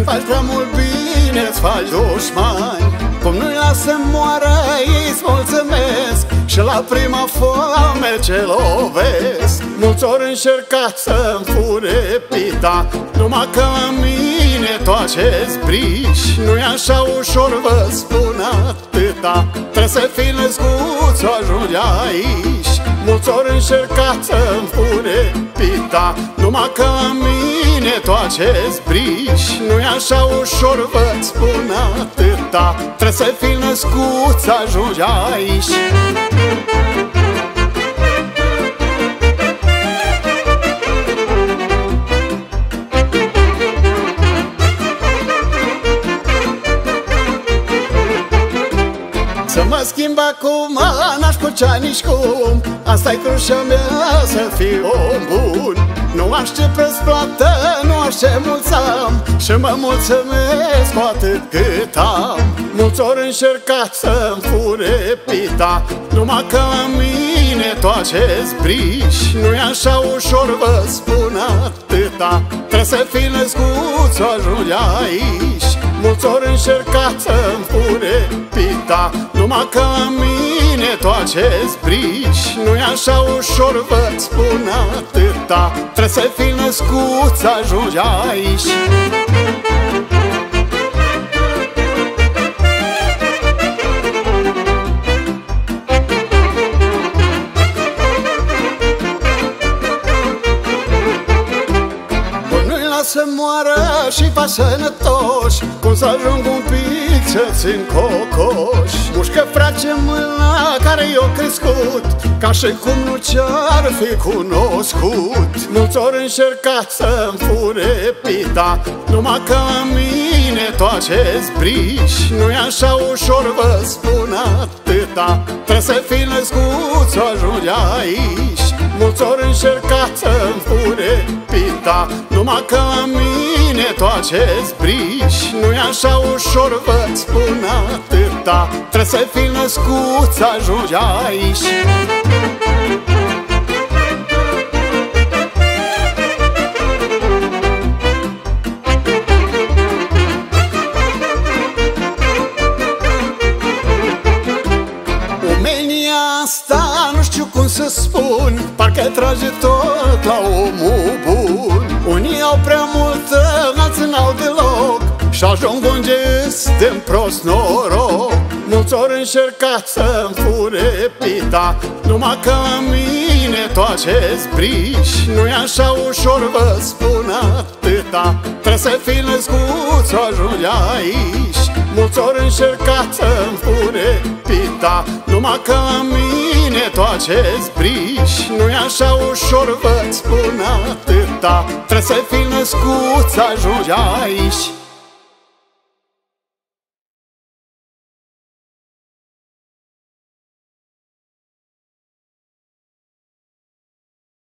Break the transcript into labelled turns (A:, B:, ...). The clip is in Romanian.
A: faci prea mult bine, îți faci dușmani. Cum nu-i lasă să moară, îți mulțumesc și la prima foame ce lovesc. Mulți ori încercat să-mi fure pita, numai că la mine tu acest brici. Nu-i așa ușor, vă spun atâta, trebuie să fii născut să ajungi aici. Mulți ori încercat să-mi fure pita, numai că la mine tu acest brici. Nu-i așa ușor, vă spun atâta, trebuie să fii născut să ajungi aici. Să mă schimb acum, n-aș putea nici cum, asta-i crucea mea, să fiu om bun. Nu aștept răsplată, nu aștept mulți am, și mă mulțumesc cu atât cât am. Mulți ori încercat să-mi fure pita, numai că la mine tu acest brici. Nu-i așa ușor, vă spun atâta, trebuie să fii născut să ajungi aici. Mulți ori încercat să-mi fure pita, numai că la mine tu acest brici. Nu-i așa ușor, vă spun atâta, trebuie să fii născut să ajungi aici. Să moară și faci sănătoși, cum să ajung un pic să țin cocoș. Mușcă frate mâna care i-o crescut, ca și cum nu ce-ar fi cunoscut. Mulți ori încercat să-mi fure pita, numai că la mine tu acest brici. Nu-i așa ușor, vă spun atâta, trebuie să fii născut să ajungi aici. Mulți ori încercat să-mi fure pita, numai că la mine tu acest brici. Nu-i așa ușor, vă spun atâta, trebuie să fii născut să ajungi aici. Omenia asta nu știu cum să spun, parcă trage tot la omul bun. Unii au prea multă, alții n-au deloc, și ajung unde de prost noroc. Mulți ori încercat să-mi fure pita, numai că la mine tu acest brici. Nu-i așa ușor, vă spun atâta, trebuie să fii născut să ajungi aici. Mulți ori încercat să-mi fure pita, numai că la mine tu acest brici. Nu-i așa ușor, vă spun atâta, trebuie să fii născut să ajungi aici.